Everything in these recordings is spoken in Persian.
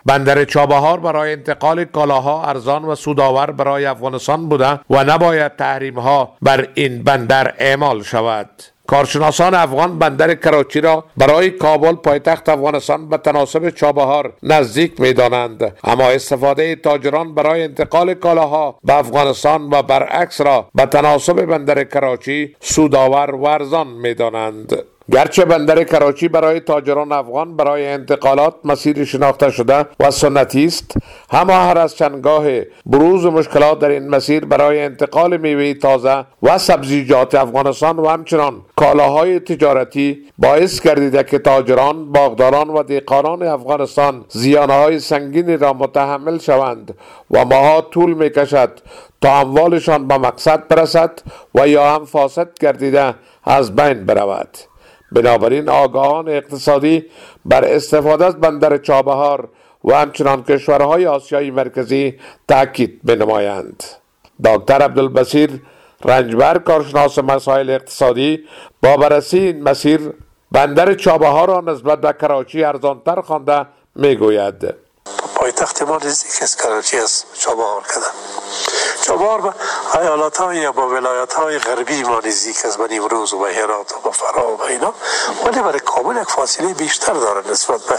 بندر چابهار برای انتقال کالاها ارزان و سودآور برای افغانستان بوده و نباید تحریم‌ها بر این بندر اعمال شود. کارشناسان افغان بندر کراچی را برای کابل پایتخت افغانستان به تناسب چابهار نزدیک می‌دانند، اما استفاده تاجران برای انتقال کالاها به افغانستان و برعکس را به تناسب بندر کراچی سودآور و ارزان می‌دانند. گرچه بندر کراچی برای تاجران افغان برای انتقالات مسیر شناخته شده و سنتی است، اما هر از چندگاه بروز مشکلات در این مسیر برای انتقال میوه تازه و سبزیجات افغانستان و همچنان کالاهای تجارتی باعث گردیده که تاجران، باغداران و دهقانان افغانستان زیانهای سنگینی را متحمل شوند و ماها طول میکشد تا اموالشان به مقصد برسد و یا هم فاسد گردیده از بین برود. بنابراین آگاهان اقتصادی بر استفاده از بندر چابهار و همچنان کشورهای آسیای مرکزی تاکید بنمایند. دکتر عبدالبصیر رنجبر، کارشناس مسائل اقتصادی، با بررسی این مسیر بندر چابهار را نسبت به کراچی ارزانتر خوانده میگوید: پایتخت ما نزدیک است کراچی از چابهار کردن. چابهار به ایالت‌های یا با ولایت‌های غربی ما نزدیک است، به نیمروز و به هرات و به فرا و به اینا، ولی برای کابل یک فاصله بیشتر داره نسبت به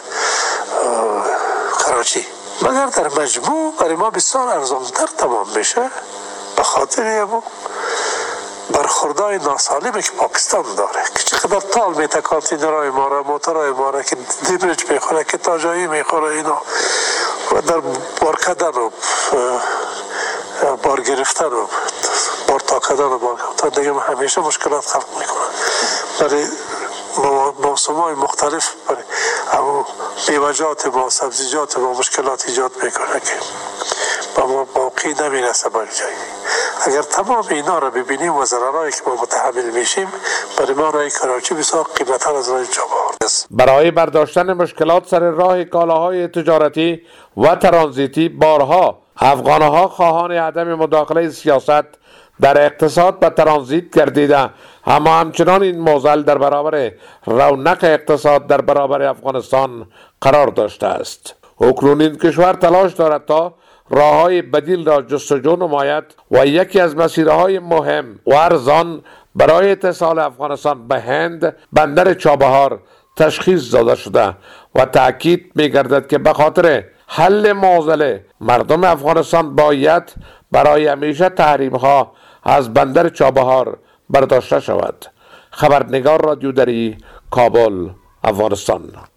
کراچی، مگر در مجموع برای ما بسیار ارزان‌تر تمام میشه به خاطر برخوردهای ناسالمی که پاکستان داره که چقدر تال میته کانتینرهای ما را، موترهای ما را که دیبرج میخوره، که تاجایی میخوره اینا، و در بار کردن و بار گرفتن و بار تا کردن و بار گرفتن دیگه همیشه مشکلات خلق میکنه. برای موسم‌های مختلف برای میوه‌جات ما، سبزیجات ما مشکلات ایجاد میکنه که با ما باقی نمیرسه به جایی. اگر تمام اینا را ببینیم و ضررهایی که ما متحمل میشیم، برای ما راه کراچی بسیار قیمت‌تر از راه چابهار است. برای برداشتن مشکلات سر راه کالاهای تجارتی و ترانزیتی بارها افغانها خواهان عدم مداخله سیاست در اقتصاد و ترانزیت گردیده، اما همچنان این معضل در برابر رونق اقتصاد در برابر افغانستان قرار داشته است. اکنون این کشور تلاش دارد تا راه‌های بدیل را جستجو نماید و یکی از مسیرهای مهم و ارزان برای اتصال افغانستان به هند بندر چابهار تشخیص داده شده و تأکید می‌گردد که به خاطر حل معضل مردم افغانستان باید برای همیشه تحریم‌ها از بندر چابهار برداشته شود. خبرنگار رادیو دری، کابل، افغانستان.